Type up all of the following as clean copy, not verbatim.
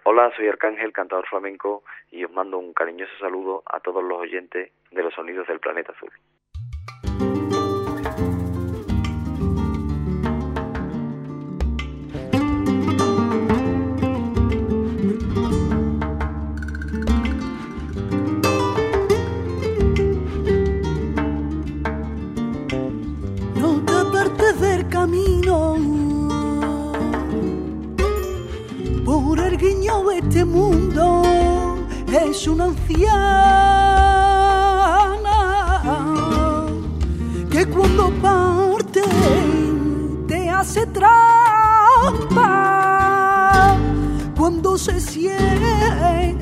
Hola, soy Arcángel, cantador flamenco, y os mando un cariñoso saludo a todos los oyentes de los sonidos del planeta azul. No te apartes del camino por el guiño de este mundo, es una anciana que cuando parte te hace trampa, cuando se sienta,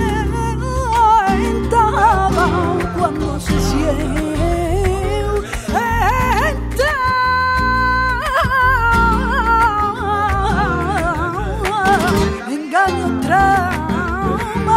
cuando se sienta. Engaño, trama,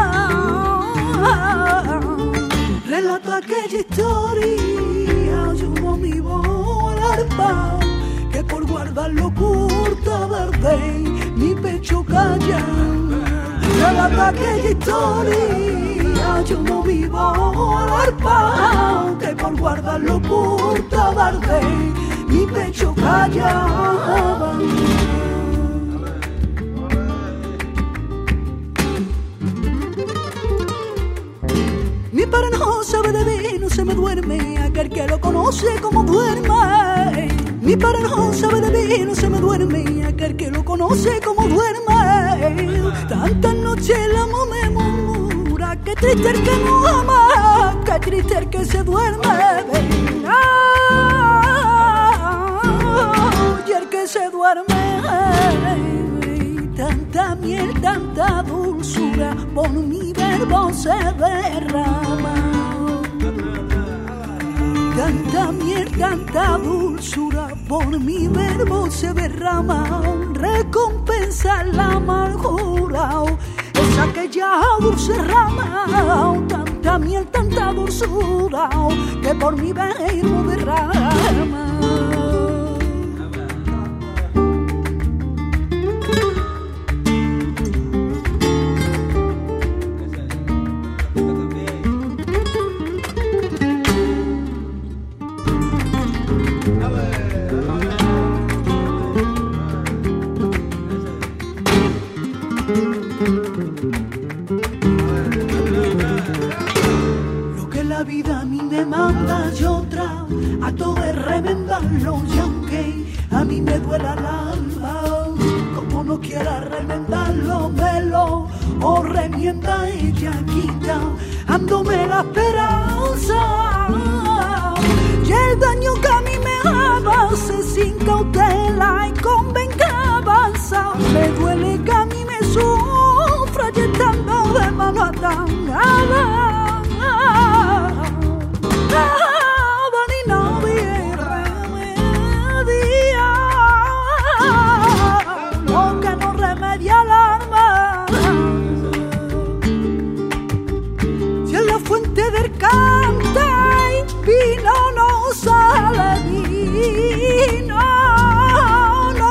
relata aquella historia, yo no me voy al arpa, que por guardarlo oculta verde mi pecho calla. Relata aquella historia, yo no vivo al arpa, que por guardarlo oculta verde mi pecho calla. Mi padre no sabe de mí, no se me duerme, aquel que lo conoce como duerme. Mi padre no sabe de mí, no se me duerme, aquel que lo conoce como duerme. Tantas noches el amo me murmura, qué triste el que no ama, qué triste el que se duerme. Y el que se duerme. Tanta miel, tanta dulzura, por mi verbo se derrama. Tanta miel, tanta dulzura, por mi verbo se derrama. Recompensa la amargura, es aquella dulce rama. Tanta miel, tanta dulzura, que por mi verbo derrama. Lo que la vida a mí me manda, yo trato de remendarlo, y aunque a mí me duela el alma, como no quiera remendarlo, me lo remienda ella quita, dándome la esperanza. Y el daño que a mí me hace sin cautela y con venganza, me duele que a mí me sufra y estando de mano atada. Ni nadie remedia lo que no remedia el alma. Si en la fuente del cante y vino no sale vino, no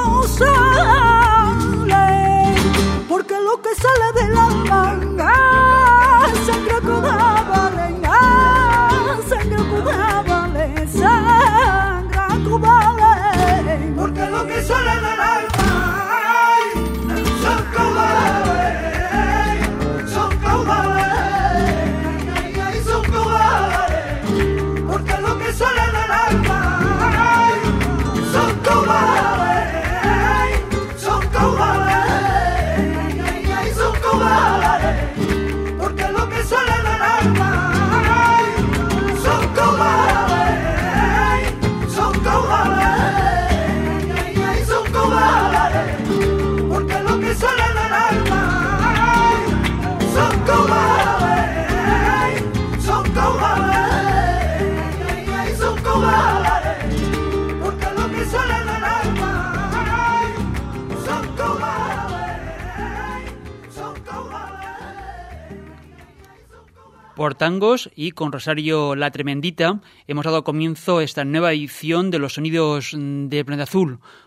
sale, porque lo que sale del alma sangre cubable, sangre cubable, sangre cubable, porque lo que sale del alma son caudales, son caudales, son caudales, porque lo que sale del alma son caudales, son caudales, son caudales, porque lo que sale del alma son caudales, son caudales, son caudales, porque lo que sale del alma son caudales, son caudales, son caudales, porque lo que sale del alma son caudales, son caudales. Por tangos y con Rosario La Tremendita hemos dado comienzo a esta nueva edición de los Sonidos de Planeta Azul.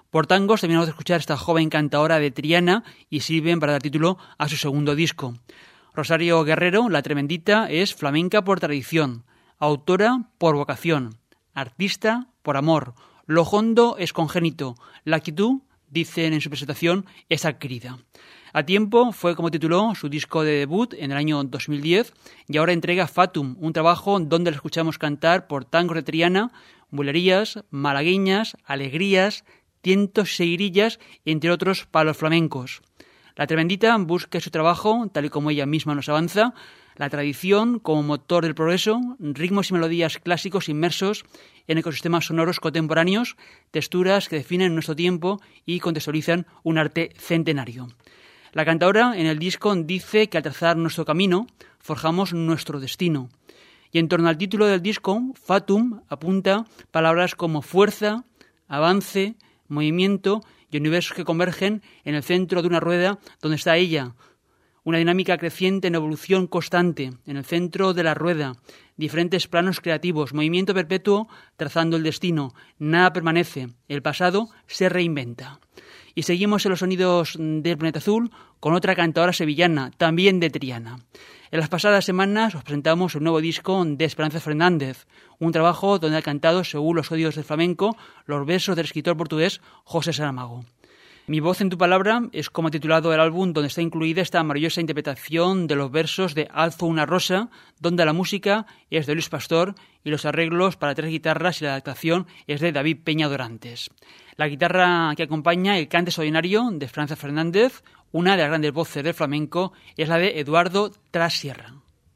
Por tangos terminamos de escuchar esta joven cantadora de Triana y sirven para dar título a su segundo disco. Rosario Guerrero, la tremendita, es flamenca por tradición, autora por vocación, artista por amor. Lo hondo es congénito, la actitud, dicen en su presentación, es adquirida. A tiempo fue como tituló su disco de debut en el año 2010 y ahora entrega Fatum, un trabajo donde le escuchamos cantar por tangos de Triana, bulerías, malagueñas, alegrías, tientos y seguirillas, entre otros palos flamencos. La tremendita busca en su trabajo, tal y como ella misma nos avanza, la tradición como motor del progreso, ritmos y melodías clásicos inmersos en ecosistemas sonoros contemporáneos, texturas que definen nuestro tiempo y contextualizan un arte centenario. La cantadora en el disco dice que al trazar nuestro camino forjamos nuestro destino. Y en torno al título del disco, Fatum apunta palabras como fuerza, avance, movimiento y universos que convergen en el centro de una rueda donde está ella. Una dinámica creciente en evolución constante, en el centro de la rueda, diferentes planos creativos, movimiento perpetuo trazando el destino. Nada permanece, el pasado se reinventa. Y seguimos en los sonidos del Planeta Azul con otra cantadora sevillana, también de Triana. En las pasadas semanas os presentamos un nuevo disco de Esperanza Fernández, un trabajo donde ha cantado, según los códigos del flamenco, los versos del escritor portugués José Saramago. Mi voz en tu palabra es como titulado el álbum donde está incluida esta maravillosa interpretación de los versos de Alzo una rosa, donde la música es de Luis Pastor y los arreglos para 3 guitarras y la adaptación es de David Peña Dorantes. La guitarra que acompaña el cante extraordinario de Esperanza Fernández, una de las grandes voces del flamenco, es la de Eduardo Trasierra.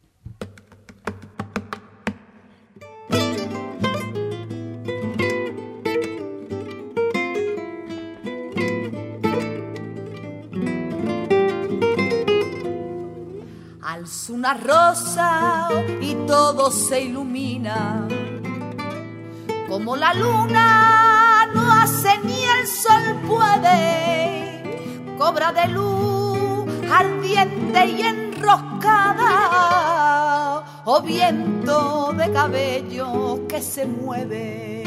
Alzo una rosa y todo se ilumina, como la luna no hace ni el sol puede, cobra de luz ardiente y enroscada, o viento de cabello que se mueve.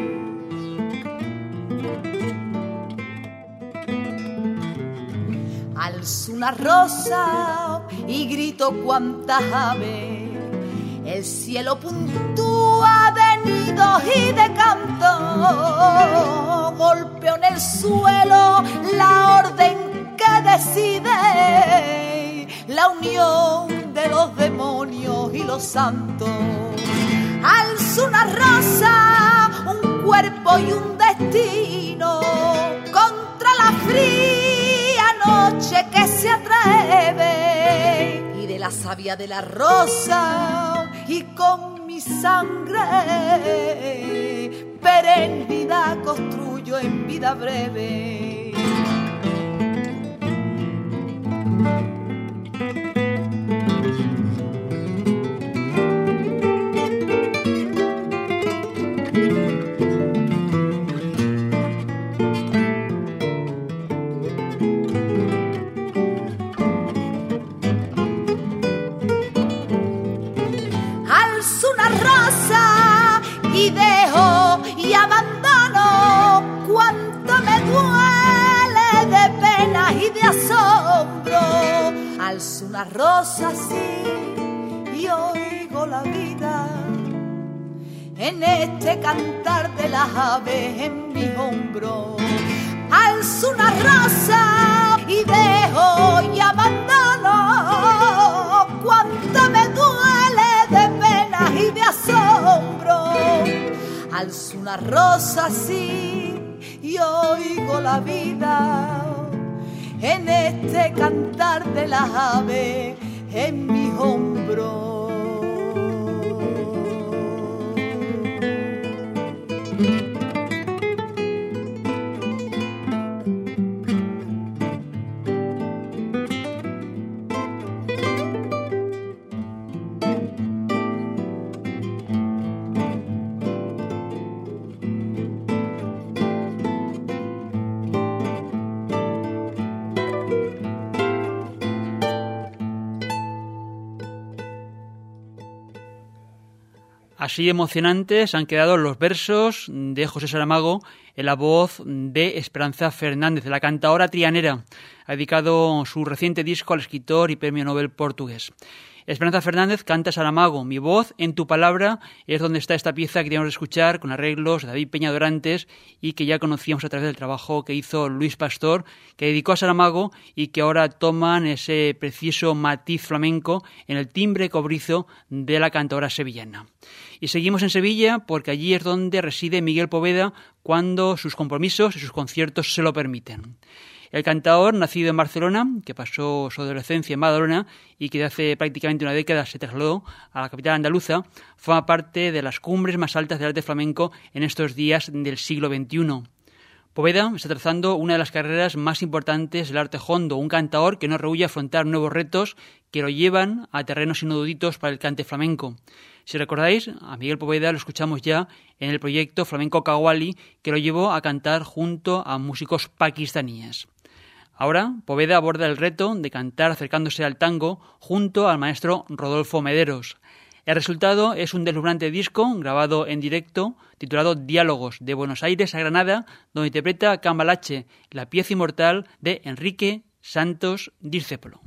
Alzo una rosa y grito cuantas aves, el cielo puntúa de nidos y de canto, golpeo en el suelo la orden que decide la unión de los demonios y los santos. Alzo una rosa, un cuerpo y un destino contra la fría noche que se atreve, y de la savia de la rosa y con mi sangre perennidad construyo en vida breve. Y dejo y abandono cuanto me duele de pena y de asombro. Alzo una rosa así y oigo la vida en este cantar de las aves en mis hombros. Alzo una rosa y dejo y abandono cuanto me duele de pena y de asombro. Alzo una rosa así y oigo la vida en este cantar de las aves en mis hombros. Así emocionantes han quedado los versos de José Saramago en la voz de Esperanza Fernández, la cantaora trianera. Ha dedicado su reciente disco al escritor y premio Nobel portugués. Esperanza Fernández canta Saramago. Mi voz en tu palabra es donde está esta pieza que queríamos escuchar con arreglos de David Peña Dorantes y que ya conocíamos a través del trabajo que hizo Luis Pastor, que dedicó a Saramago y que ahora toman ese preciso matiz flamenco en el timbre cobrizo de la cantaora sevillana. Y seguimos en Sevilla porque allí es donde reside Miguel Poveda cuando sus compromisos y sus conciertos se lo permiten. El cantaor, nacido en Barcelona, que pasó su adolescencia en Badalona y que de hace prácticamente una década se trasladó a la capital andaluza, forma parte de las cumbres más altas del arte flamenco en estos días del siglo XXI. Poveda está trazando una de las carreras más importantes del arte hondo, un cantaor que no rehúye afrontar nuevos retos que lo llevan a terrenos inuditos para el cante flamenco. Si recordáis, a Miguel Poveda lo escuchamos ya en el proyecto Flamenco Kawali, que lo llevó a cantar junto a músicos pakistaníes. Ahora, Poveda aborda el reto de cantar acercándose al tango junto al maestro Rodolfo Mederos. El resultado es un deslumbrante disco grabado en directo titulado Diálogos, de Buenos Aires a Granada, donde interpreta Cambalache, la pieza inmortal de Enrique Santos Discépolo.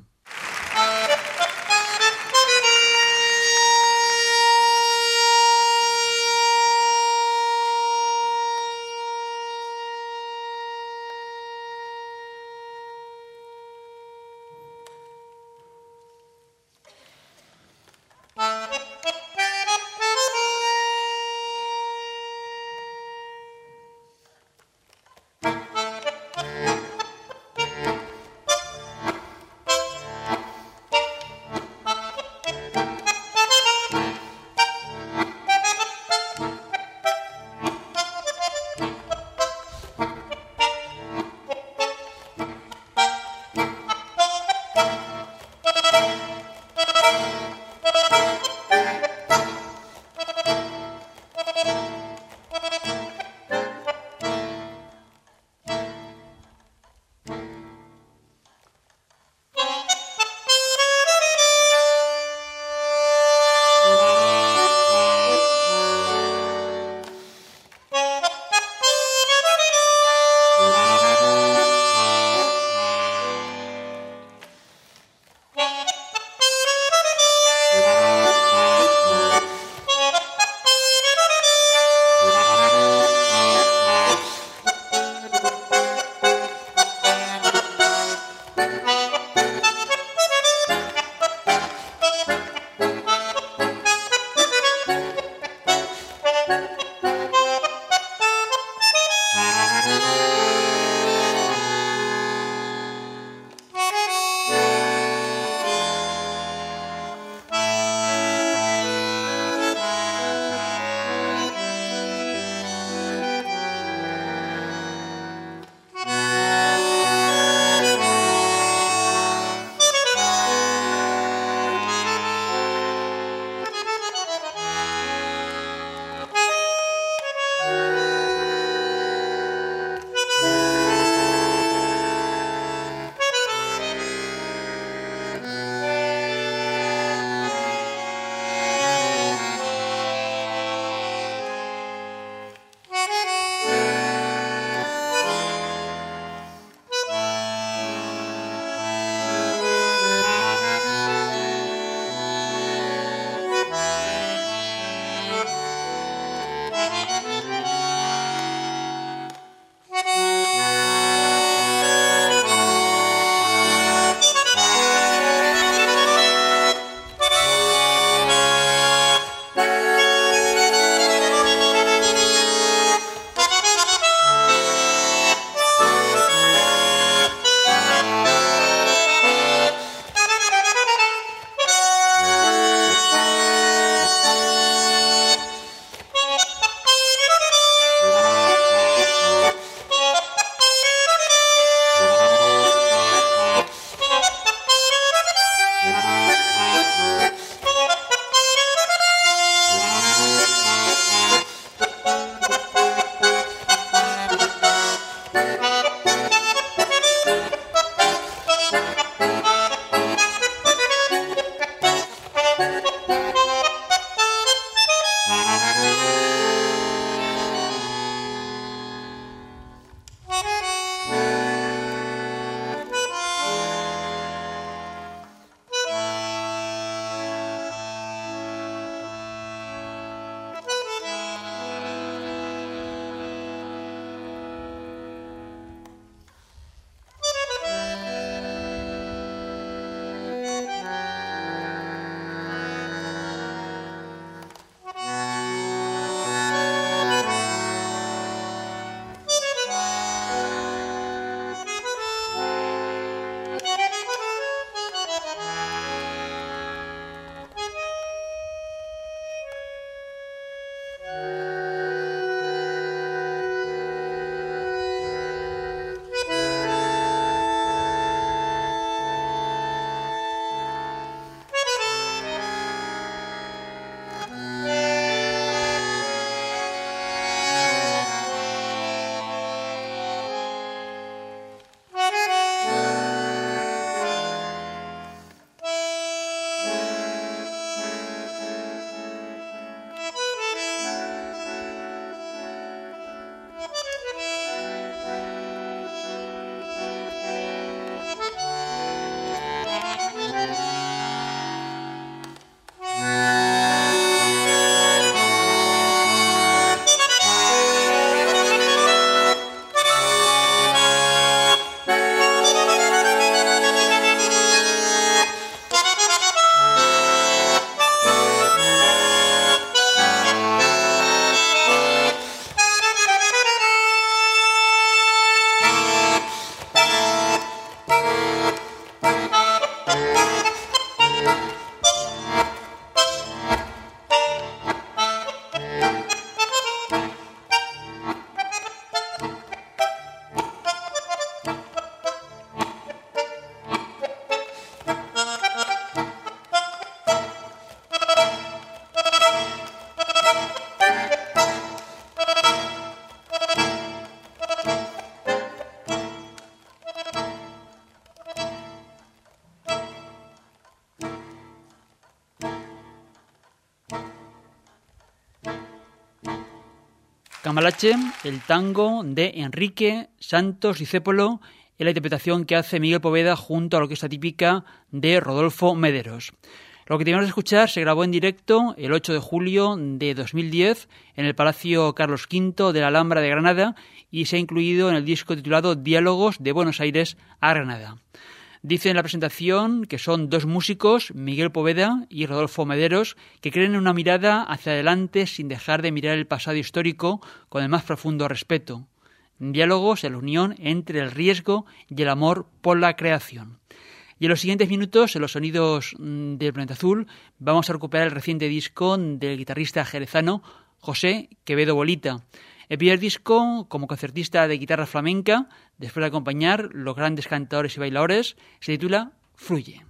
Cambalache, el tango de Enrique Santos Discépolo, en la interpretación que hace Miguel Poveda junto a la orquesta típica de Rodolfo Mederos. Lo que tenemos que escuchar se grabó en directo el 8 de julio de 2010 en el Palacio Carlos V de la Alhambra de Granada y se ha incluido en el disco titulado Diálogos de Buenos Aires a Granada. Dice en la presentación que son dos músicos, Miguel Poveda y Rodolfo Mederos, que creen en una mirada hacia adelante sin dejar de mirar el pasado histórico con el más profundo respeto. Diálogos en la unión entre el riesgo y el amor por la creación. Y en los siguientes minutos, en los sonidos del Planeta Azul, vamos a recuperar el reciente disco del guitarrista jerezano José Quevedo Bolita. El primer disco, como concertista de guitarra flamenca, después de acompañar los grandes cantadores y bailadores, se titula Fluye.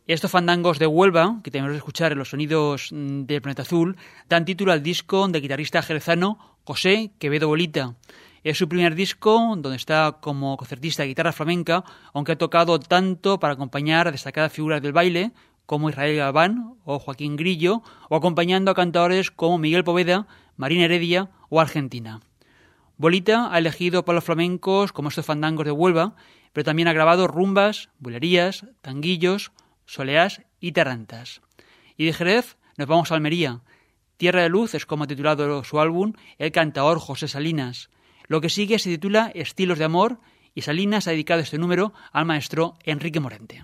Estos fandangos de Huelva, que tenemos que escuchar en los sonidos del Planeta Azul, dan título al disco del guitarrista jerezano José Quevedo Bolita. Es su primer disco donde está como concertista de guitarra flamenca, aunque ha tocado tanto para acompañar a destacadas figuras del baile como Israel Galván o Joaquín Grillo, o acompañando a cantadores como Miguel Poveda, Marina Heredia o Argentina. Bolita ha elegido palos flamencos como estos fandangos de Huelva, pero también ha grabado rumbas, bulerías, tanguillos, soleás y tarrantas. Y de Jerez nos vamos a Almería. Tierra de Luz es como ha titulado su álbum el cantaor José Salinas. Lo que sigue se titula Estilos de Amor y Salinas ha dedicado este número al maestro Enrique Morente.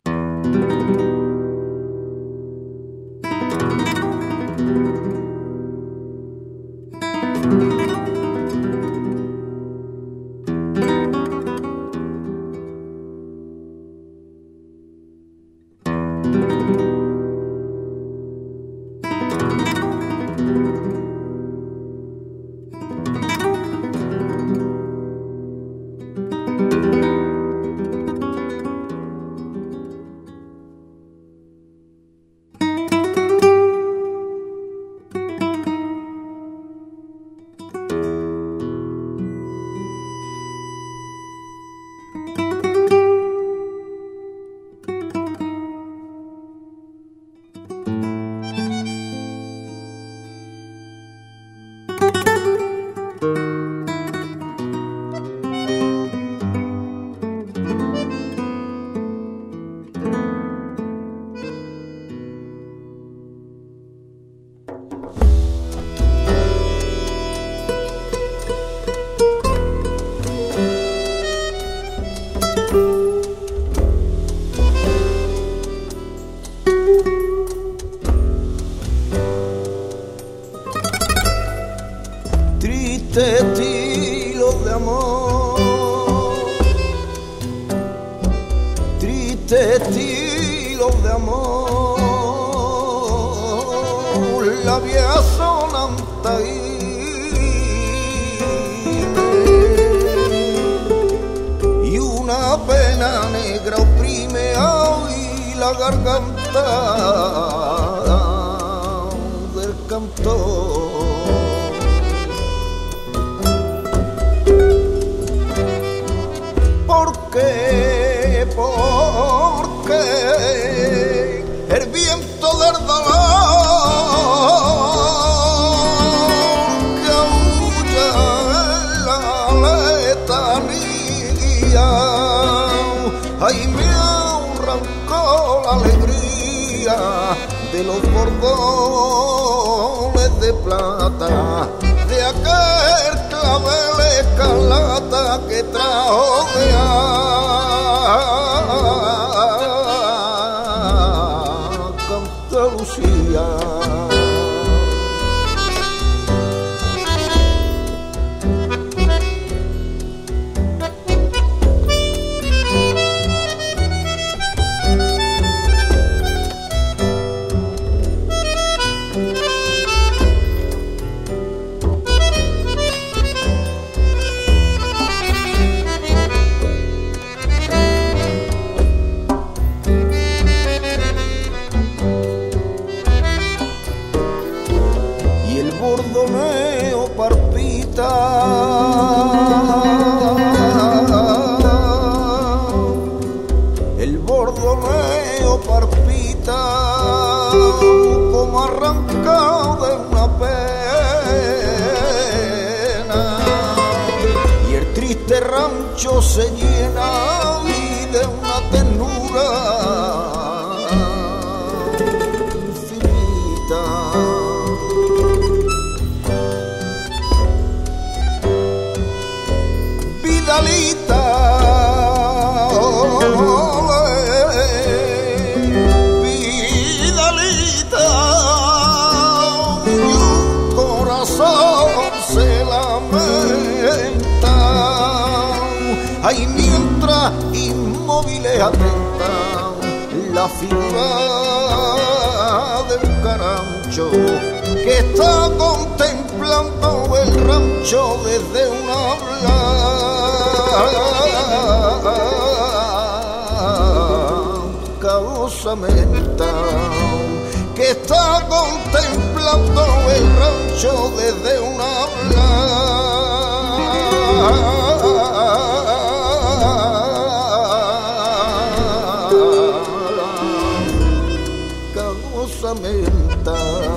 De los bordones de plata, de aquel clavel escarlata que trajo de Andalucía. El bordoneo parpita como arrancado de una pena, y el triste rancho se llena de una ternura infinita. Vidalita, Vidalita, y un corazón se lamenta, ay, mientras inmóviles atenta la figura del carancho que está contemplando el rancho desde una blanca osamenta que está contemplando el rancho desde una blanca osamenta.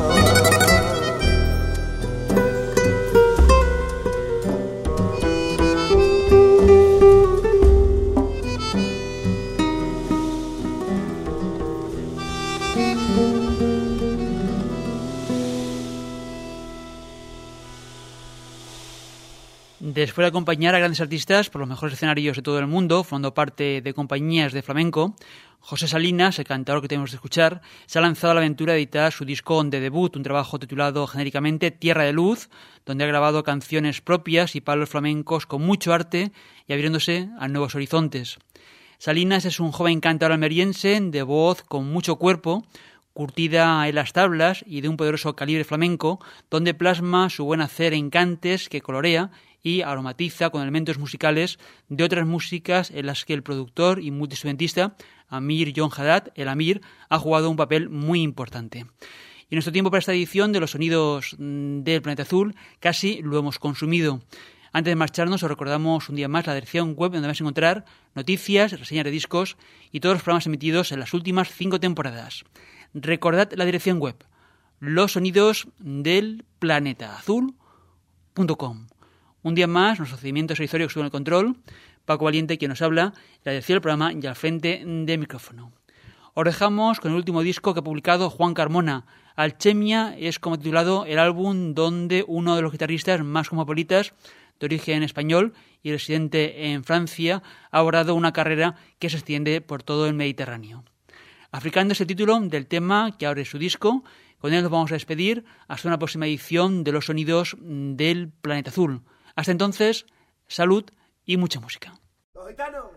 Después de acompañar a grandes artistas por los mejores escenarios de todo el mundo, formando parte de compañías de flamenco, José Salinas, el cantador que tenemos que escuchar, se ha lanzado a la aventura de editar su disco de debut, un trabajo titulado genéricamente Tierra de Luz, donde ha grabado canciones propias y palos flamencos con mucho arte y abriéndose a nuevos horizontes. Salinas es un joven cantador almeriense de voz con mucho cuerpo, curtida en las tablas y de un poderoso calibre flamenco, donde plasma su buen hacer en cantes que colorea y aromatiza con elementos musicales de otras músicas en las que el productor y multiinstrumentista Amir John Haddad, el Amir, ha jugado un papel muy importante. Y nuestro tiempo para esta edición de los sonidos del Planeta Azul casi lo hemos consumido. Antes de marcharnos, os recordamos un día más la dirección web donde vais a encontrar noticias, reseñas de discos y todos los programas emitidos en las últimas 5 temporadas. Recordad la dirección web, losonidosdelplanetaazul.com. Un día más, nuestro procedimiento solidario que estuvo en el control, Paco Valiente, quien nos habla, la dirección del programa y al frente del micrófono. Os dejamos con el último disco que ha publicado Juan Carmona. Alchemia es como titulado el álbum donde uno de los guitarristas más cosmopolitas de origen español y residente en Francia ha abordado una carrera que se extiende por todo el Mediterráneo. Africando es el título del tema que abre su disco. Con él nos vamos a despedir hasta una próxima edición de Los Sonidos del Planeta Azul. Hasta entonces, salud y mucha música. ¡Los gitanos!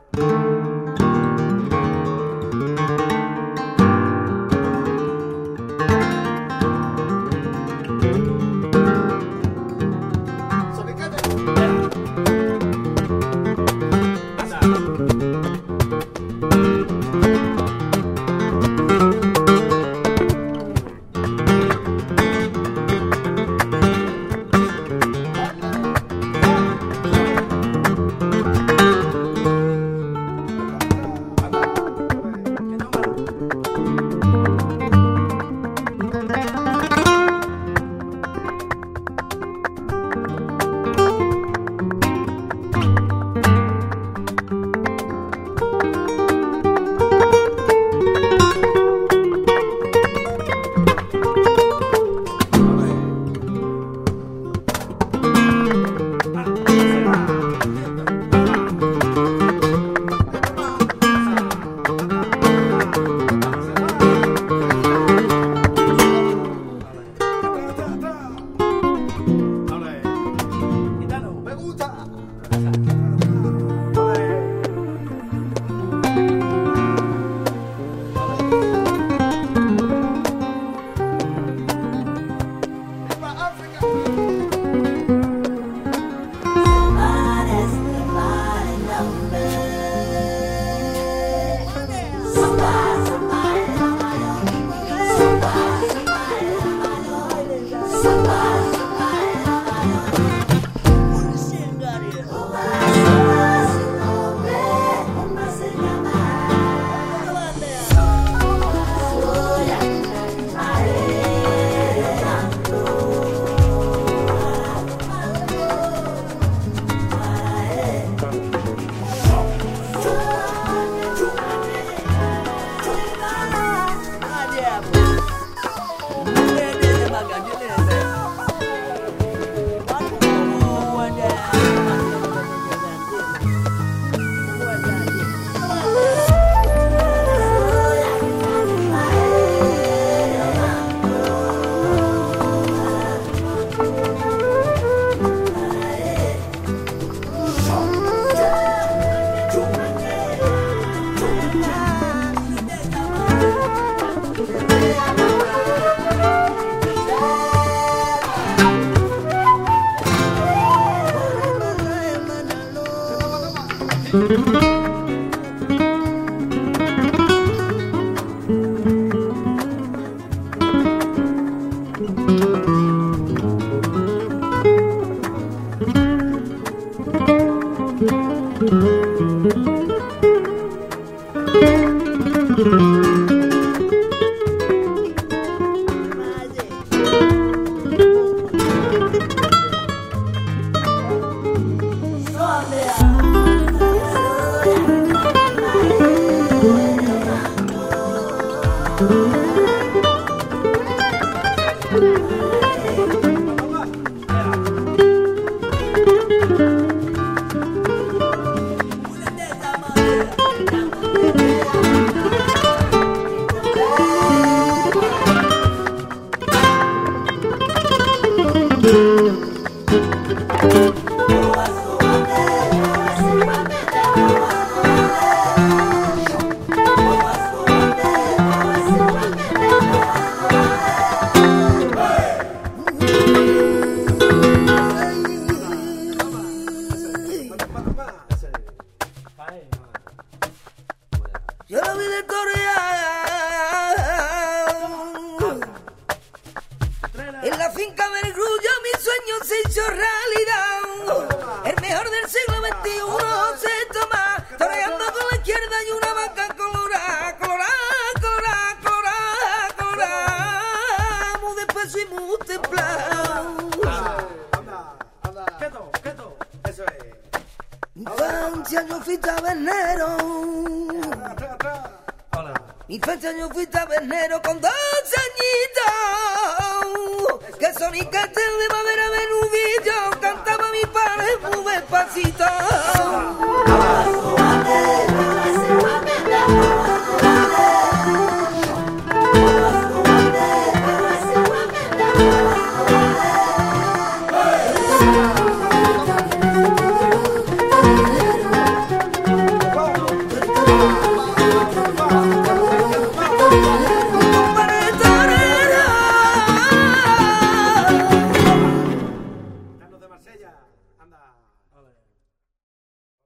Yo la vi de en la finca del Grullo mi sueño se hizo realidad. El mejor del siglo XXI se toma toreando con la izquierda y una vaca colorada, colorada, colorada, colorada, colorada, muy despacio y muy templado. Quieto, eso es. Infancia yo fui tabernero. Mi infancia yo fui tabernero con 2 añitos, que son y cartel de madera de nudillo, cantaba mi padre muy despacito.